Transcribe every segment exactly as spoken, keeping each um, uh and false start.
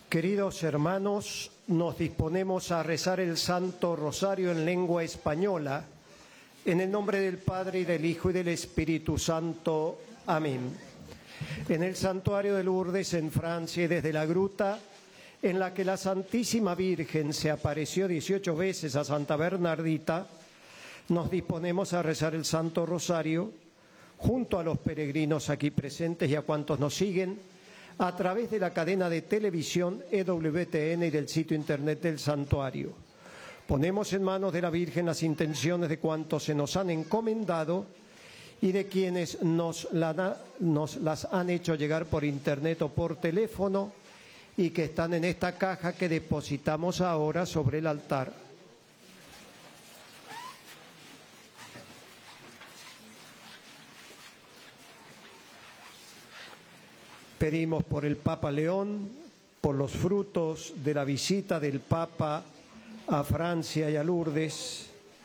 Queridos hermanos, nos disponemos a rezar el Santo Rosario en lengua española, en el nombre del Padre, y del Hijo, y del Espíritu Santo. Amén. En el santuario de Lourdes, en Francia, y desde la gruta en la que la Santísima Virgen se apareció dieciocho veces a Santa Bernardita, nos disponemos a rezar el Santo Rosario junto a los peregrinos aquí presentes y a cuantos nos siguen a través de la cadena de televisión E W T N y del sitio internet del santuario. Ponemos en manos de la Virgen las intenciones de cuantos se nos han encomendado y de quienes nos, la, nos las han hecho llegar por internet o por teléfono y que están en esta caja que depositamos ahora sobre el altar. Pedimos por el Papa León, por los frutos de la visita del Papa a Francia y a Lourdes,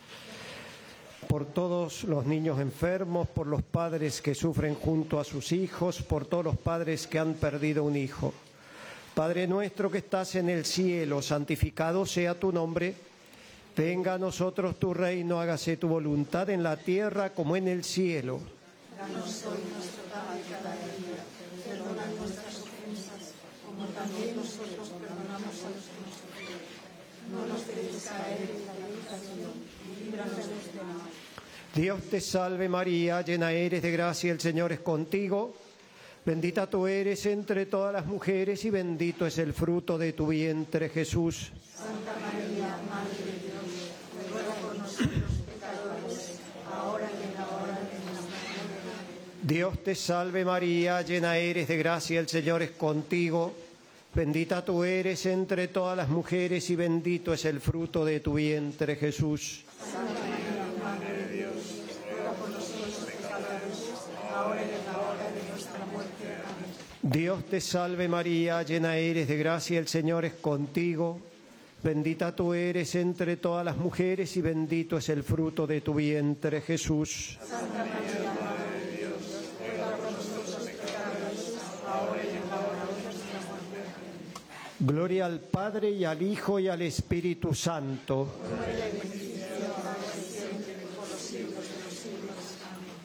por todos los niños enfermos, por los padres que sufren junto a sus hijos, por todos los padres que han perdido un hijo. Padre nuestro que estás en el cielo, santificado sea tu nombre. Venga a nosotros tu reino, hágase tu voluntad en la tierra como en el cielo. Danos hoy nuestro pan de cada día. Perdona nuestras ofensas, como también nosotros perdonamos a los que nos ofenden. No nos dejes caer en la tentación, y líbranos del mal. Dios te salve María, llena eres de gracia, el Señor es contigo. Bendita tú eres entre todas las mujeres y bendito es el fruto de tu vientre, Jesús. Santa María, Madre de Dios, ruega por nosotros pecadores, ahora y en la hora de nuestra muerte. Dios te salve María, llena eres de gracia, el Señor es contigo. Bendita tú eres entre todas las mujeres y bendito es el fruto de tu vientre, Jesús. Santa María, Madre de Dios, ruega por nosotros pecadores, ahora y en la hora de nuestra muerte. Amén. Dios te salve María, llena eres de gracia, el Señor es contigo. Bendita tú eres entre todas las mujeres y bendito es el fruto de tu vientre, Jesús. Santa María, Madre de Dios, ruega por nosotros pecadores, ahora y en la hora de nuestra muerte. Amén. Gloria al Padre y al Hijo y al Espíritu Santo. Gloria y bendición ahora y siempre por los siglos de los siglos. Amén.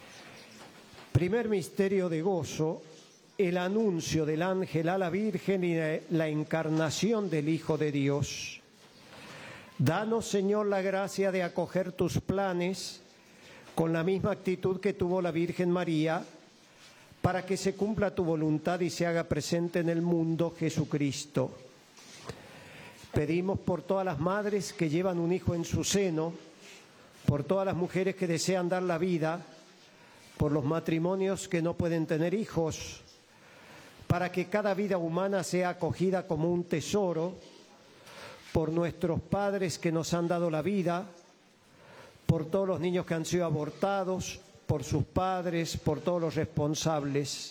Primer misterio de gozo, el anuncio del ángel a la Virgen y la encarnación del Hijo de Dios. Danos, Señor, la gracia de acoger tus planes con la misma actitud que tuvo la Virgen María, para que se cumpla tu voluntad y se haga presente en el mundo Jesucristo. Pedimos por todas las madres que llevan un hijo en su seno, por todas las mujeres que desean dar la vida, por los matrimonios que no pueden tener hijos, para que cada vida humana sea acogida como un tesoro, por nuestros padres que nos han dado la vida, por todos los niños que han sido abortados, por sus padres, por todos los responsables.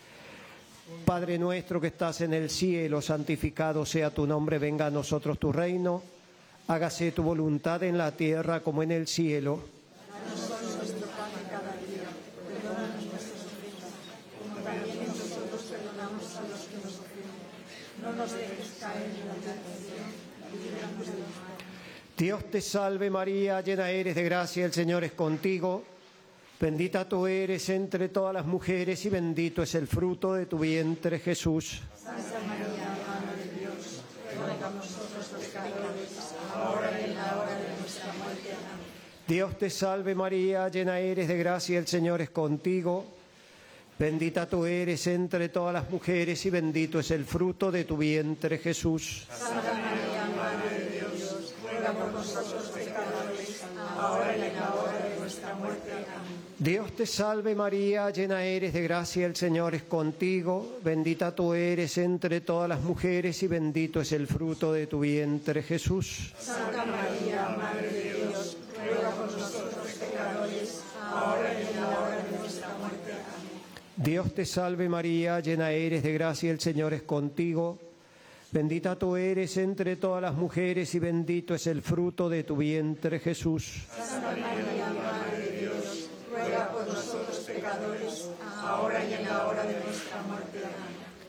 Padre nuestro que estás en el cielo, santificado sea tu nombre, venga a nosotros tu reino, hágase tu voluntad en la tierra como en el cielo. Danos hoy nuestro pan de cada día, perdónanos nuestras ofensas, como también nosotros perdonamos a los que nos ofenden. No nos dejes caer en la tentación, y líbranos del mal. Dios te salve María, llena eres de gracia, el Señor es contigo. Bendita tú eres entre todas las mujeres y bendito es el fruto de tu vientre, Jesús. Santa María, Madre de Dios, ruega por nosotros los pecadores, ahora y en la hora de nuestra muerte. Amén. Dios te salve María, llena eres de gracia, el Señor es contigo. Bendita tú eres entre todas las mujeres y bendito es el fruto de tu vientre, Jesús. Santa María, Madre de Dios, ruega por nosotros pecadores, ahora y en la hora de nuestra muerte. Amén. Dios te salve María, llena eres de gracia, el Señor es contigo. Bendita tú eres entre todas las mujeres y bendito es el fruto de tu vientre, Jesús. Santa María, Madre de Dios, ruega por nosotros pecadores, ahora y en la hora de nuestra muerte. Amén. Dios te salve María, llena eres de gracia, el Señor es contigo. Bendita tú eres entre todas las mujeres y bendito es el fruto de tu vientre, Jesús. Santa María, Madre de Dios, ruega por nosotros pecadores, ahora y en la hora de nuestra muerte. Amén.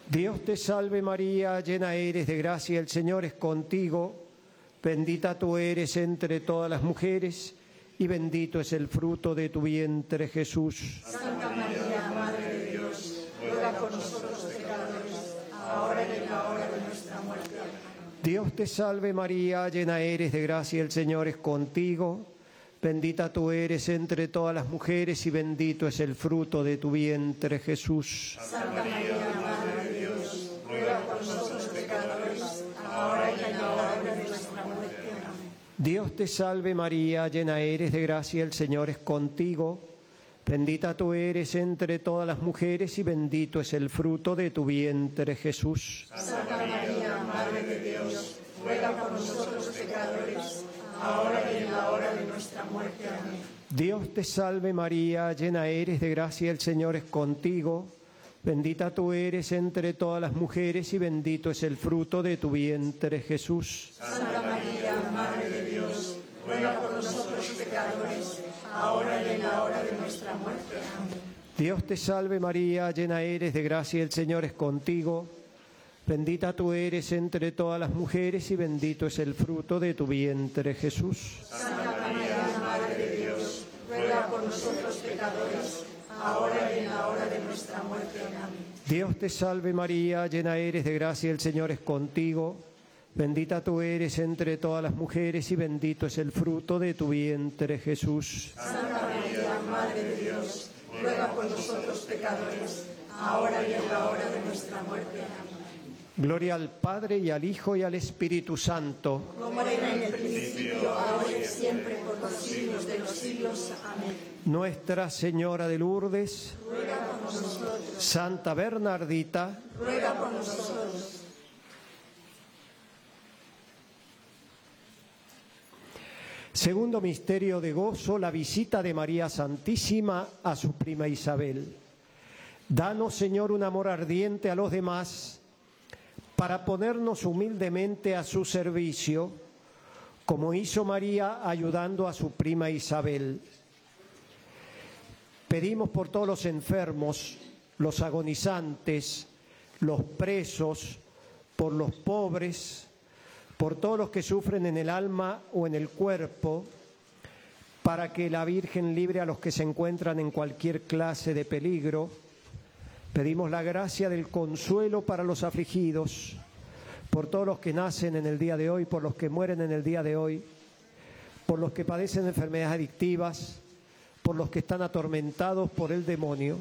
Dios te salve María, llena eres de gracia, el Señor es contigo. Bendita tú eres entre todas las mujeres y bendito es el fruto de tu vientre, Jesús. Santa María, Madre de Dios, ruega por nosotros pecadores, ahora y en la hora de nuestra muerte. Amén. Dios te salve María, llena eres de gracia, el Señor es contigo. Bendita tú eres entre todas las mujeres y bendito es el fruto de tu vientre, Jesús. Santa María, Madre de Dios, ruega por nosotros pecadores, ahora y en la hora de nuestra muerte. Amén. Dios te salve María, llena eres de gracia, el Señor es contigo. Bendita tú eres entre todas las mujeres y bendito es el fruto de tu vientre, Jesús. Santa María, Madre de Dios, ruega por nosotros pecadores, ahora y en la hora de nuestra muerte. Amén. Dios te salve María, llena eres de gracia, el Señor es contigo. Bendita tú eres entre todas las mujeres y bendito es el fruto de tu vientre, Jesús. Santa María, Madre de Dios, ruega por nosotros pecadores, ahora y en la hora de nuestra muerte. Amén. Dios te salve María, llena eres de gracia, el Señor es contigo. Bendita tú eres entre todas las mujeres y bendito es el fruto de tu vientre, Jesús. Santa María, Madre de Dios, ruega por nosotros pecadores, ahora y en la hora de nuestra muerte. Amén. Dios te salve María, llena eres de gracia, el Señor es contigo. Bendita tú eres entre todas las mujeres y bendito es el fruto de tu vientre, Jesús. Santa María, Madre de Dios, ruega por nosotros pecadores, ahora y en la hora de nuestra muerte. Amén. Gloria al Padre y al Hijo y al Espíritu Santo. Como era en el principio, ahora y siempre, por los siglos de los siglos. Amén. Nuestra Señora de Lourdes, Ruega por nosotros, Santa Bernardita, ruega por nosotros. segundo misterio de gozo, la visita de María Santísima a su prima Isabel. Danos, Señor, un amor ardiente a los demás, para ponernos humildemente a su servicio, como hizo María ayudando a su prima Isabel. Pedimos por todos los enfermos, los agonizantes, los presos, por los pobres, por todos los que sufren en el alma o en el cuerpo, para que la Virgen libre a los que se encuentran en cualquier clase de peligro. Pedimos la gracia del consuelo para los afligidos, por todos los que nacen en el día de hoy, por los que mueren en el día de hoy, por los que padecen enfermedades adictivas, por los que están atormentados por el demonio.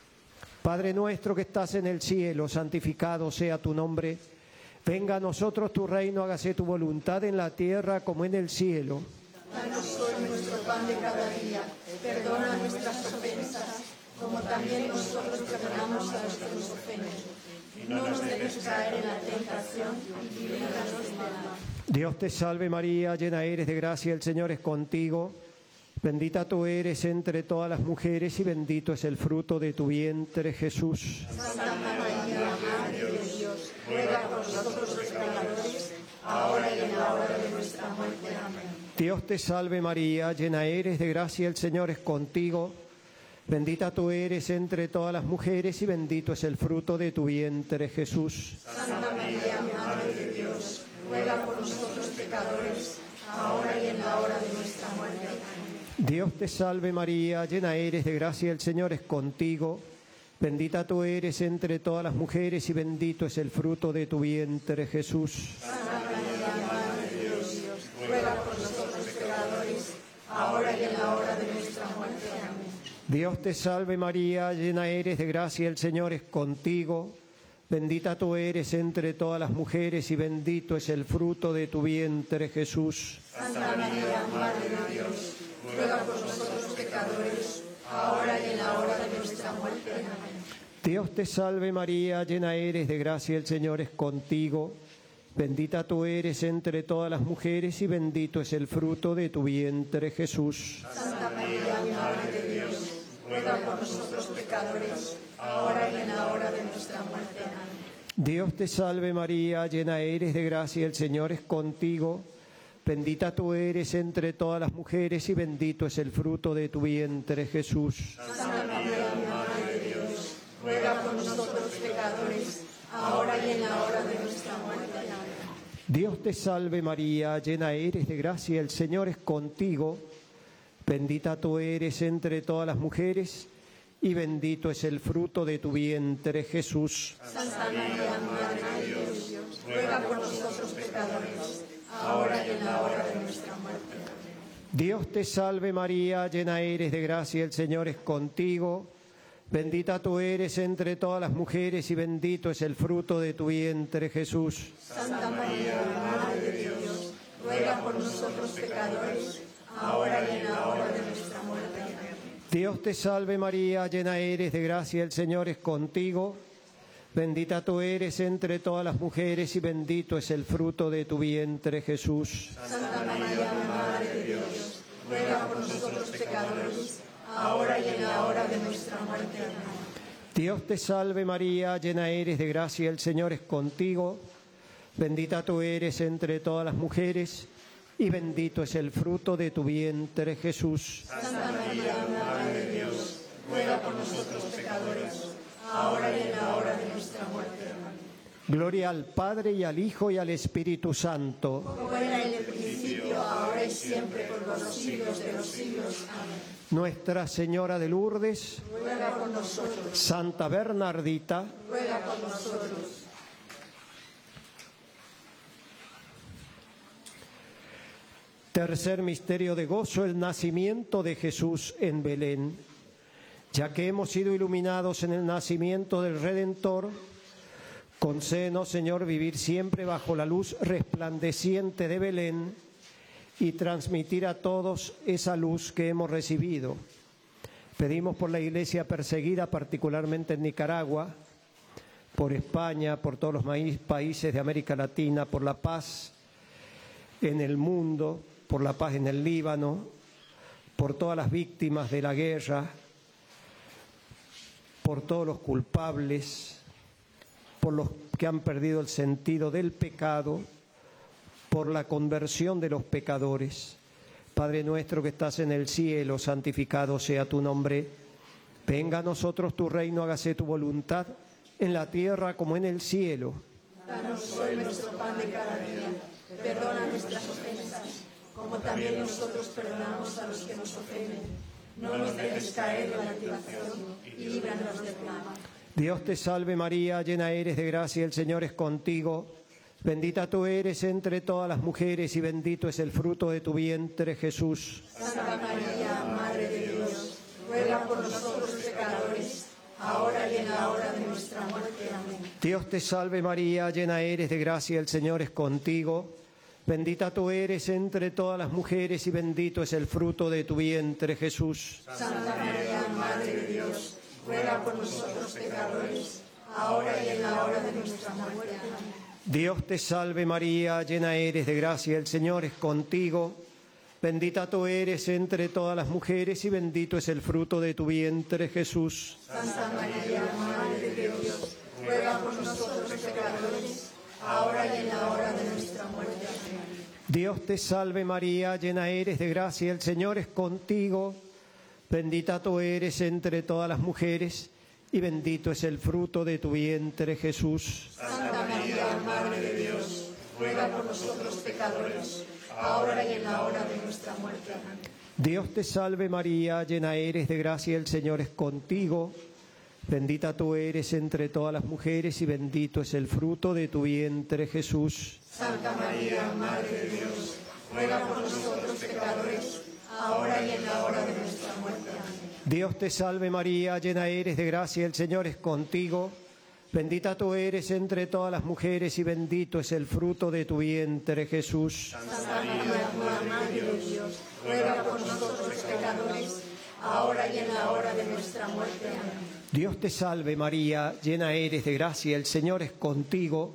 Padre nuestro que estás en el cielo, santificado sea tu nombre. Venga a nosotros tu reino, hágase tu voluntad en la tierra como en el cielo. Danos hoy nuestro pan de cada día, perdona nuestras ofensas, como también nosotros perdonamos a los que nos ofenden. No nos dejes caer en la tentación y líbranos del mal. Dios te salve María, llena eres de gracia, el Señor es contigo. Bendita tú eres entre todas las mujeres y bendito es el fruto de tu vientre, Jesús. Santa María, Madre de Dios, ruega por nosotros los pecadores, ahora y en la hora de nuestra muerte. Amén. Dios te salve María, llena eres de gracia, el Señor es contigo. Bendita tú eres entre todas las mujeres y bendito es el fruto de tu vientre, Jesús. Santa María, Madre de Dios, ruega por nosotros pecadores, ahora y en la hora de nuestra muerte. Amén. Dios te salve María, llena eres de gracia, el Señor es contigo. Bendita tú eres entre todas las mujeres y bendito es el fruto de tu vientre, Jesús. Santa María, Madre de Dios, ruega por nosotros pecadores, ahora y en la hora de nuestra muerte. Amén. Dios te salve María, llena eres de gracia, el Señor es contigo. Bendita tú eres entre todas las mujeres y bendito es el fruto de tu vientre, Jesús. Santa María, Madre de Dios, ruega por nosotros pecadores, ahora y en la hora de nuestra muerte. Amén. Dios te salve María, llena eres de gracia, el Señor es contigo. Bendita tú eres entre todas las mujeres y bendito es el fruto de tu vientre, Jesús. Santa María, Madre de Dios, ruega por nosotros pecadores, ahora y en la hora de nuestra muerte. Amén. Dios te salve María, llena eres de gracia, el Señor es contigo. Bendita tú eres entre todas las mujeres y bendito es el fruto de tu vientre, Jesús. Santa María, Madre de Dios, ruega por nosotros pecadores, Dios te salve María, llena eres de gracia, el Señor es contigo. Bendita tú eres entre todas las mujeres y bendito es el fruto de tu vientre, Jesús. Santa María, Madre de Dios, ruega por nosotros pecadores, ahora y en la hora de nuestra muerte. Dios te salve María, llena eres de gracia, el Señor es contigo. Bendita tú eres entre todas las mujeres y bendito es el fruto de tu vientre, Jesús. Santa María, Madre de Dios, ruega por nosotros pecadores, ahora y en la hora de nuestra muerte. Dios te salve María, llena eres de gracia, el Señor es contigo. Bendita tú eres entre todas las mujeres y bendito es el fruto de tu vientre, Jesús. Santa María, Madre de Dios, ruega por nosotros pecadores, ahora y en la hora de nuestra muerte. Amén. Dios te salve María, llena eres de gracia, el Señor es contigo. Bendita tú eres entre todas las mujeres y bendito es el fruto de tu vientre, Jesús. Santa María, Madre de Dios, ruega por nosotros pecadores, ahora y en la hora de nuestra muerte. Amén. Gloria al Padre y al Hijo y al Espíritu Santo. Como era en el principio, ahora y siempre, por los siglos de los siglos. Amén. Nuestra Señora de Lourdes, Ruega por nosotros, Santa Bernardita, ruega por nosotros. Tercer misterio de gozo, el nacimiento de Jesús en Belén. Ya que hemos sido iluminados en el nacimiento del Redentor, concédenos, Señor, vivir siempre bajo la luz resplandeciente de Belén y transmitir a todos esa luz que hemos recibido. Pedimos por la Iglesia perseguida, particularmente en Nicaragua, por España, por todos los países de América Latina, por la paz en el mundo, por la paz en el Líbano, por todas las víctimas de la guerra, por todos los culpables, por los que han perdido el sentido del pecado, por la conversión de los pecadores. Padre nuestro que estás en el cielo, santificado sea tu nombre. Venga a nosotros tu reino, hágase tu voluntad, en la tierra como en el cielo. Danos hoy nuestro pan de cada día. Perdona nuestras ofensas, como también nosotros perdonamos a los que nos ofenden. No nos dejes caer en la tentación y líbranos del mal. Dios te salve María, llena eres de gracia, el Señor es contigo. Bendita tú eres entre todas las mujeres y bendito es el fruto de tu vientre, Jesús. Santa María, Madre de Dios, ruega por nosotros pecadores, ahora y en la hora de nuestra muerte. Amén. Dios te salve María, llena eres de gracia, el Señor es contigo. Bendita tú eres entre todas las mujeres y bendito es el fruto de tu vientre, Jesús. Santa María, Madre de Dios, ruega por nosotros pecadores, ahora y en la hora de nuestra muerte. Amén. Dios te salve María, llena eres de gracia, el Señor es contigo. Bendita tú eres entre todas las mujeres y bendito es el fruto de tu vientre, Jesús. Santa María, Madre de Dios, ruega por nosotros pecadores, ahora y en la hora de nuestra muerte. Amén. Dios te salve María, llena eres de gracia, el Señor es contigo. Bendita tú eres entre todas las mujeres y bendito es el fruto de tu vientre, Jesús. Santa María, Madre de Dios, ruega por nosotros pecadores, ahora y en la hora de nuestra muerte. Amén. Dios te salve María, llena eres de gracia, el Señor es contigo. Bendita tú eres entre todas las mujeres y bendito es el fruto de tu vientre, Jesús. Santa María, Madre de Dios, ruega por nosotros pecadores, ahora y en la hora de nuestra muerte. Amén. Dios te salve María, llena eres de gracia, el Señor es contigo. Bendita tú eres entre todas las mujeres y bendito es el fruto de tu vientre, Jesús. Santa María, Madre de Dios, ruega por nosotros pecadores, ahora y en la hora de nuestra muerte. Amén. Dios te salve María, llena eres de gracia, el Señor es contigo.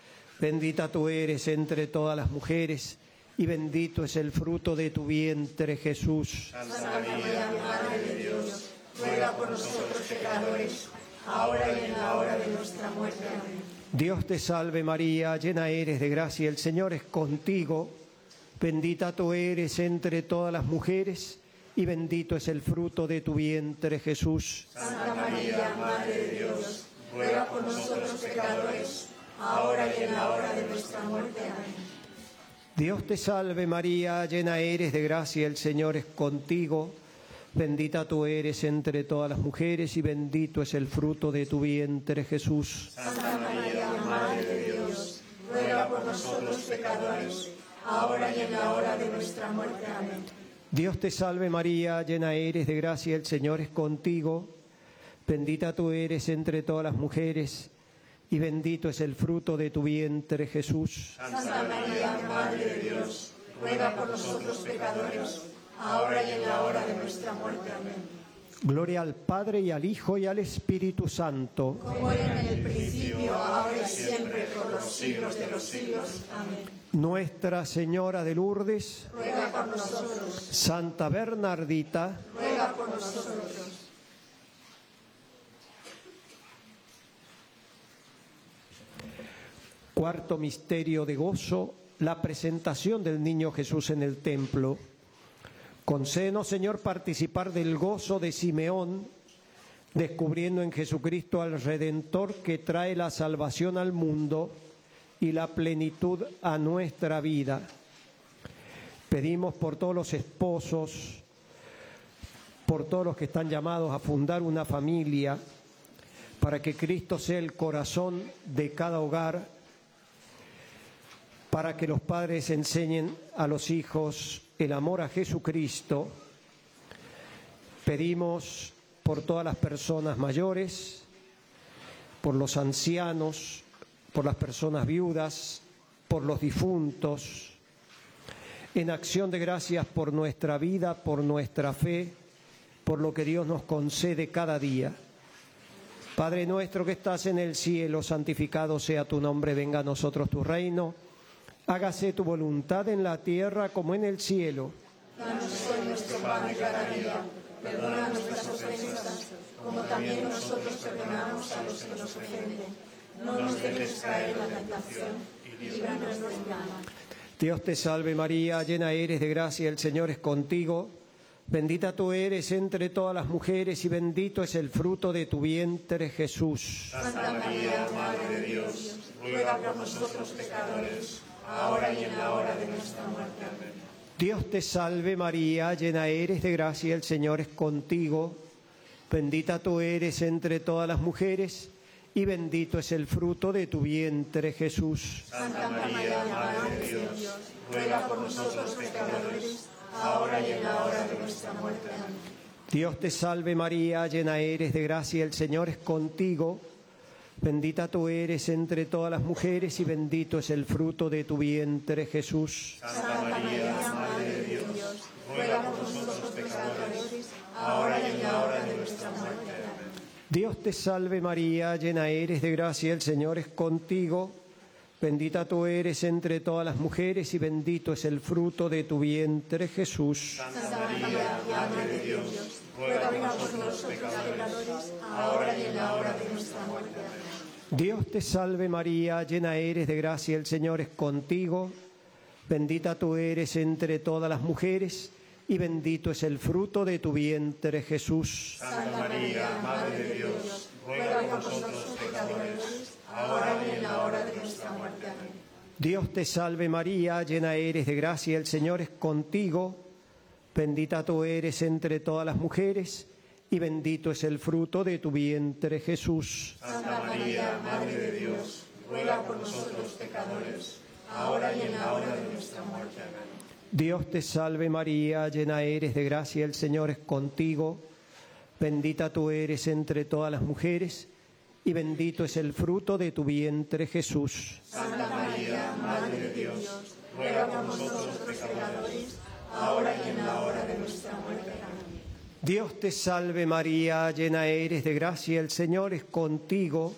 Bendita tú eres entre todas las mujeres y bendito es el fruto de tu vientre, Jesús. Santa María, Madre de Dios, ruega por nosotros pecadores, ahora y en la hora de nuestra muerte. Amén. Dios te salve María, llena eres de gracia, el Señor es contigo. Bendita tú eres entre todas las mujeres y bendito es el fruto de tu vientre, Jesús. Santa María, Madre de Dios, ruega por nosotros pecadores, ahora y en la hora de nuestra muerte. Amén. Dios te salve María, llena eres de gracia, el Señor es contigo. Bendita tú eres entre todas las mujeres y bendito es el fruto de tu vientre, Jesús. Santa María, Madre de Dios, ruega por nosotros pecadores, ahora y en la hora de nuestra muerte. Amén. Dios te salve María, llena eres de gracia, el Señor es contigo. Bendita tú eres entre todas las mujeres y bendito es el fruto de tu vientre, Jesús. Santa María, Madre de Dios, ruega por nosotros pecadores, ahora y en la hora de nuestra muerte. Amén. Gloria al Padre y al Hijo y al Espíritu Santo. Como era en el principio, ahora y siempre, por los siglos de los siglos. Amén. Nuestra Señora de Lourdes, Ruega por nosotros. Santa Bernardita, Ruega por nosotros. cuarto misterio de gozo, la presentación del niño Jesús en el templo. Concédenos, Señor, participar del gozo de Simeón, descubriendo en Jesucristo al Redentor que trae la salvación al mundo y la plenitud a nuestra vida. Pedimos por todos los esposos, por todos los que están llamados a fundar una familia, para que Cristo sea el corazón de cada hogar, para que los padres enseñen a los hijos el amor a Jesucristo. Pedimos por todas las personas mayores, por los ancianos, por las personas viudas, por los difuntos, en acción de gracias por nuestra vida, por nuestra fe, por lo que Dios nos concede cada día. Padre nuestro que estás en el cielo, santificado sea tu nombre, venga a nosotros tu reino. Hágase tu voluntad en la tierra como en el cielo. Danos hoy nuestro pan de cada día. Perdona nuestras ofensas, como también nosotros perdonamos a los que nos ofenden. No nos dejes caer en la tentación y líbranos del mal. Dios te salve María, llena eres de gracia, el Señor es contigo. Bendita tú eres entre todas las mujeres y bendito es el fruto de tu vientre, Jesús. Santa María, Madre de Dios, ruega por nosotros pecadores, ahora y en la hora de nuestra muerte. Amén. Dios te salve María, llena eres de gracia, el Señor es contigo. Bendita tú eres entre todas las mujeres y bendito es el fruto de tu vientre, Jesús. Santa María, Madre de Dios, ruega por nosotros pecadores, ahora y en la hora de nuestra muerte. Amén. Dios te salve María, llena eres de gracia, el Señor es contigo. Bendita tú eres entre todas las mujeres y bendito es el fruto de tu vientre, Jesús. Santa María, Madre de Dios, ruega por nosotros pecadores, ahora y en la hora de nuestra muerte. Amén. Dios te salve María, llena eres de gracia, el Señor es contigo. Bendita tú eres entre todas las mujeres y bendito es el fruto de tu vientre, Jesús. Santa María, Madre de Dios, ruega por nosotros pecadores, ahora y en la hora de nuestra muerte. Amén. Dios te salve María, llena eres de gracia, el Señor es contigo. Bendita tú eres entre todas las mujeres y bendito es el fruto de tu vientre, Jesús. Santa María, Madre de Dios, ruega por nosotros pecadores, ahora y en la hora de nuestra muerte. Amén. Dios te salve María, llena eres de gracia, el Señor es contigo. Bendita tú eres entre todas las mujeres y bendito es el fruto de tu vientre, Jesús. Santa María, Madre de Dios, ruega por nosotros pecadores, ahora y en la hora de nuestra muerte. Amén. Dios te salve María, llena eres de gracia, el Señor es contigo. Bendita tú eres entre todas las mujeres y bendito es el fruto de tu vientre, Jesús. Santa María, Madre de Dios, ruega por nosotros pecadores, ahora y en la hora de nuestra muerte. Amén. Dios te salve María, llena eres de gracia, el Señor es contigo.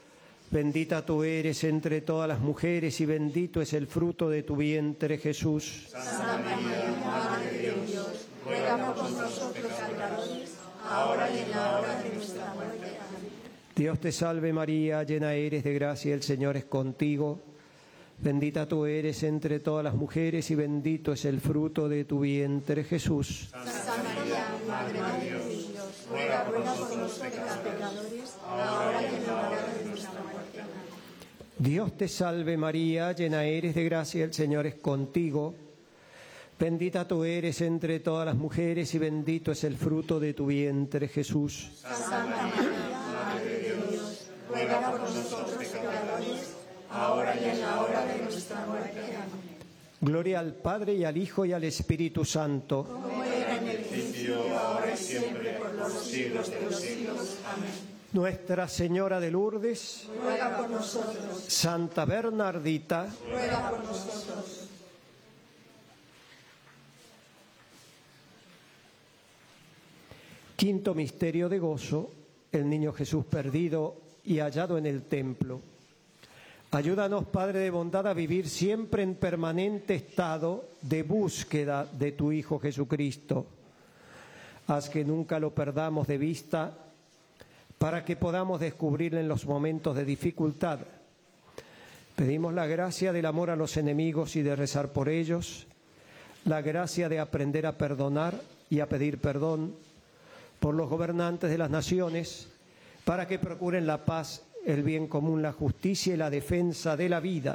Bendita tú eres entre todas las mujeres y bendito es el fruto de tu vientre, Jesús. Santa María, Madre de Dios, ruega por nosotros pecadores, ahora y en la hora de nuestra muerte. Amén. Dios te salve María, llena eres de gracia, el Señor es contigo. Bendita tú eres entre todas las mujeres y bendito es el fruto de tu vientre, Jesús. Santa María, Madre de Dios, ruega por nosotros pecadores, ahora y en la hora de nuestra muerte. Amén. Dios te salve María, llena eres de gracia, el Señor es contigo. Bendita tú eres entre todas las mujeres y bendito es el fruto de tu vientre, Jesús. Santa María, Madre de Dios, ruega por nosotros pecadores, ahora y en la hora de nuestra muerte. Amén. Gloria al Padre y al Hijo y al Espíritu Santo. Como era en el principio, ahora y siempre, por los siglos de los siglos. Amén. Nuestra Señora de Lourdes, ruega por nosotros. Santa Bernardita, ruega por nosotros. Quinto misterio de gozo, el niño Jesús perdido y hallado en el templo. Ayúdanos, Padre de bondad, a vivir siempre en permanente estado de búsqueda de tu Hijo Jesucristo. Haz que nunca lo perdamos de vista, para que podamos descubrirle en los momentos de dificultad. Pedimos la gracia del amor a los enemigos y de rezar por ellos, la gracia de aprender a perdonar y a pedir perdón por los gobernantes de las naciones, para que procuren la paz, el bien común, la justicia y la defensa de la vida.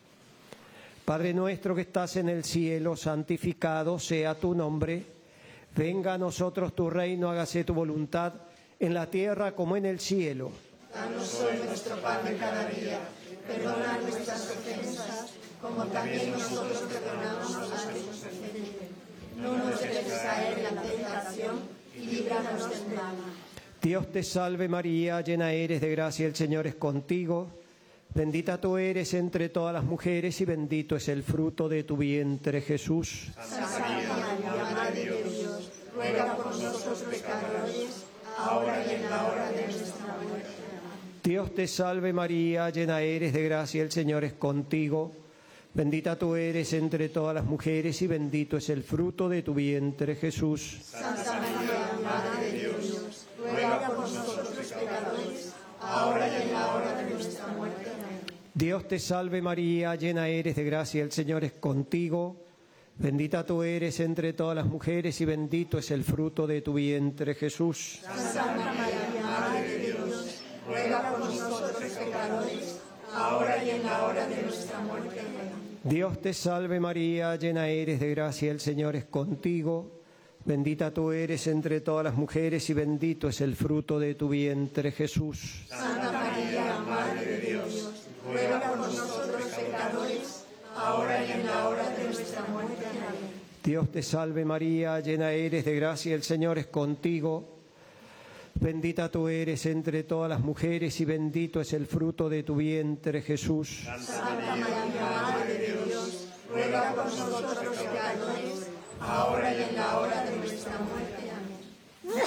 Padre nuestro que estás en el cielo, santificado sea tu nombre. Venga a nosotros tu reino, hágase tu voluntad, en la tierra como en el cielo. Danos hoy nuestro pan de cada día. Perdona nuestras ofensas, como también nosotros perdonamos a los que nos ofenden. No nos dejes caer en la tentación y líbranos del mal. Dios te salve María, llena eres de gracia, el Señor es contigo. Bendita tú eres entre todas las mujeres y bendito es el fruto de tu vientre, Jesús. Santa María, Madre de Dios, ruega por nosotros pecadores, ahora y en la hora de nuestra muerte. Amén. Dios te salve María, llena eres de gracia, el Señor es contigo. Bendita tú eres entre todas las mujeres y bendito es el fruto de tu vientre, Jesús. Santa María, Madre de Dios, ruega por nosotros pecadores, ahora y en la hora de nuestra muerte. Amén. Dios te salve María, llena eres de gracia, el Señor es contigo. Bendita tú eres entre todas las mujeres y bendito es el fruto de tu vientre, Jesús. Santa María, Madre de Dios, ruega por nosotros pecadores, ahora y en la hora de nuestra muerte. Amén. Dios te salve María, llena eres de gracia, el Señor es contigo. Bendita tú eres entre todas las mujeres y bendito es el fruto de tu vientre, Jesús. Santa María, Madre de Dios, ruega por nosotros pecadores, ahora y en la hora de nuestra muerte. Amén. Dios te salve María, llena eres de gracia, el Señor es contigo. Bendita tú eres entre todas las mujeres y bendito es el fruto de tu vientre, Jesús. Santa María, Madre de Dios, ruega por nosotros pecadores, ahora y en la hora de nuestra muerte. Amén.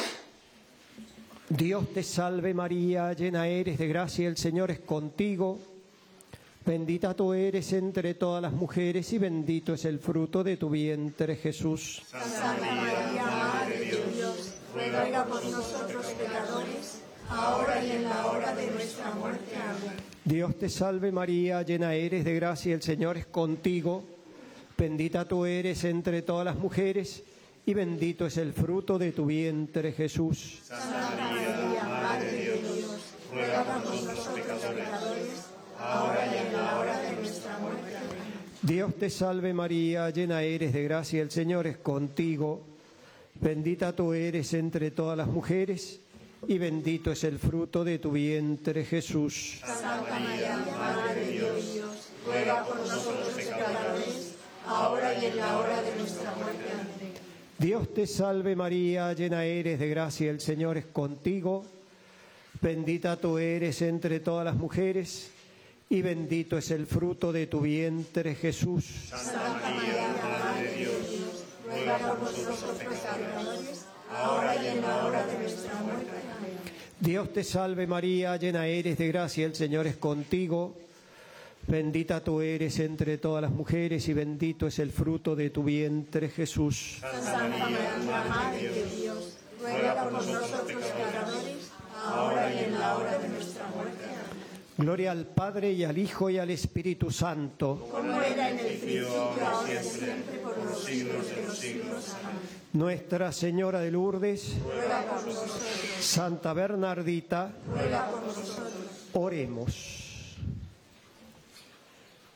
Dios te salve María, llena eres de gracia, el Señor es contigo. Bendita tú eres entre todas las mujeres y bendito es el fruto de tu vientre, Jesús. Santa María, Madre de Dios, ruega por nosotros pecadores, ahora y en la hora de nuestra muerte. Amén. Dios te salve María, llena eres de gracia, el Señor es contigo. Bendita tú eres entre todas las mujeres y bendito es el fruto de tu vientre, Jesús. Santa María, Madre de Dios, ruega por nosotros pecadores, ahora y en la hora de nuestra muerte. Amén. Dios te salve María, llena eres de gracia, el Señor es contigo. Bendita tú eres entre todas las mujeres y bendito es el fruto de tu vientre, Jesús. Santa María, Madre de Dios, ruega por nosotros pecadores, ahora y en la hora de nuestra muerte. Amén. Dios te salve María, llena eres de gracia, el Señor es contigo. Bendita tú eres entre todas las mujeres y bendito es el fruto de tu vientre, Jesús. Santa María, Madre de Dios, ruega por nosotros pecadores, ahora y en la hora de nuestra muerte. Amén. Dios te salve María, llena eres de gracia, el Señor es contigo. Bendita tú eres entre todas las mujeres y bendito es el fruto de tu vientre, Jesús. Santa María, Madre de Dios, ruega por nosotros pecadores, ahora y en la hora de nuestra muerte. Amén. Gloria al Padre y al Hijo y al Espíritu Santo. Como era en el principio, ahora y siempre, por los siglos de los siglos. Amén. Nuestra Señora de Lourdes, Ruega por nosotros, Santa Bernardita, ruega por nosotros. oremos.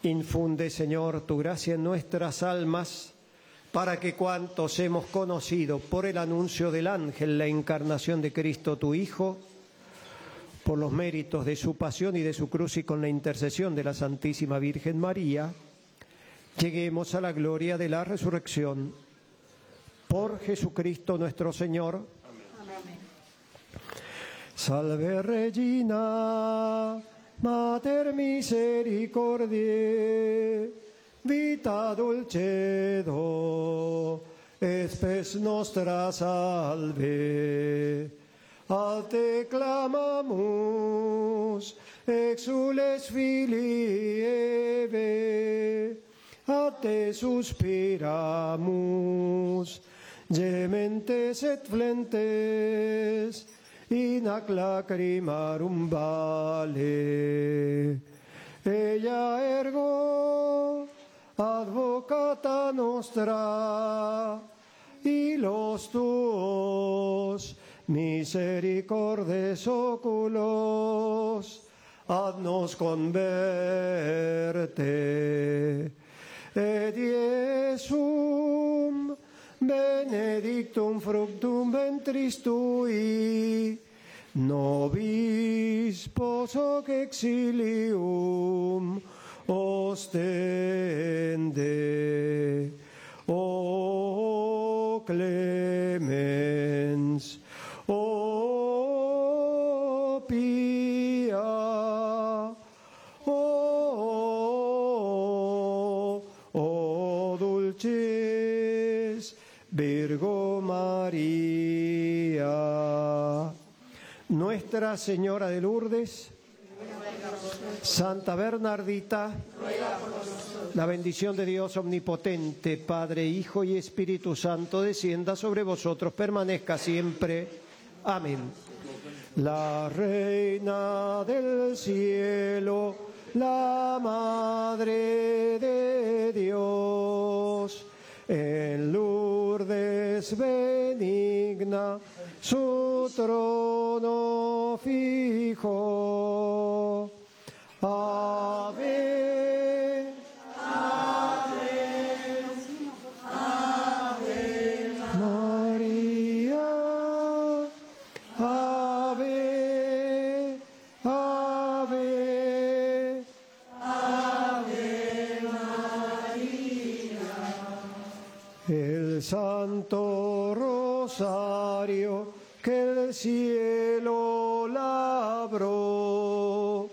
Infunde, Señor, tu gracia en nuestras almas, para que cuantos hemos conocido por el anuncio del ángel la encarnación de Cristo, tu Hijo, por los méritos de su pasión y de su cruz y con la intercesión de la Santísima Virgen María, lleguemos a la gloria de la resurrección. Por Jesucristo nuestro Señor. Amén. Salve Regina, Mater misericordiae, vita dulcedo, spes nostra salve. A te clamamus, exules filii Eve, a te suspiramus, gementes et flentes, in ac lacrimarum vale. Ella ergo, advocata nostra, y los tuos misericordes oculos, haznos converte. Et Iesum benedictum fructum ventris tui, nobis posoc exilium ostende. O clemens, o pia, o, o dulcis Virgo María. Nuestra Señora de Lourdes, Santa Bernardita, la bendición de Dios omnipotente, Padre, Hijo y Espíritu Santo, descienda sobre vosotros, permanezca siempre. Amén. La Reina del Cielo, la Madre de Dios, en Lourdes benigna, su trono fijo. Ave, ave, ave María, ave, ave, ave María. El Santo Rosario que el cielo labró,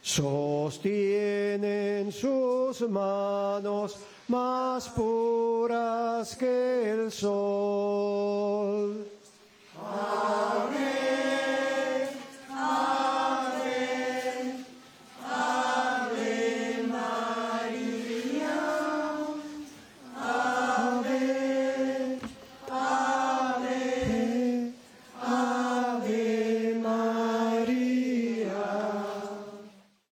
sostiene en sus manos más puras que el sol. Amén.